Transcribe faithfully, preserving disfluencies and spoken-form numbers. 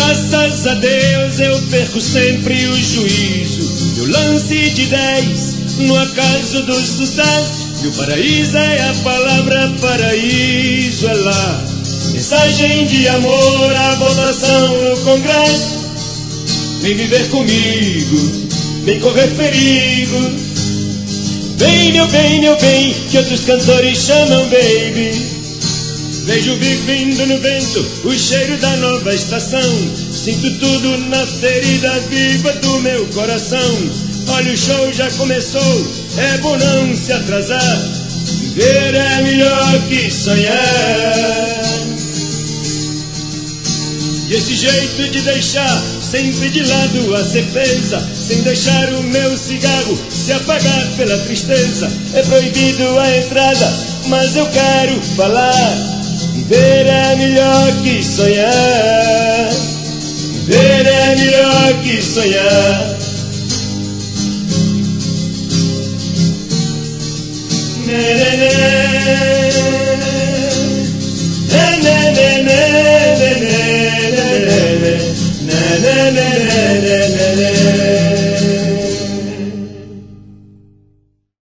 Graças a Deus eu perco sempre o juízo. Meu lance de dez no acaso do sucesso. Meu paraíso é a palavra paraíso, é lá. Mensagem de amor, a votação no Congresso. Vem viver comigo, vem correr perigo. Vem, meu bem, meu bem, que outros cantores chamam baby. Vejo vindo no vento o cheiro da nova estação. Sinto tudo na ferida viva do meu coração. Olha, o show já começou, é bom não se atrasar. Viver é melhor que sonhar. E esse jeito de deixar sempre de lado a certeza, sem deixar o meu cigarro se apagar pela tristeza. É proibido a entrada, mas eu quero falar. Viver é melhor que sonhar. Viver é melhor que sonhar. Né, né, né. Né, né, né, né, né, né, né, né, né, né, né, né, né.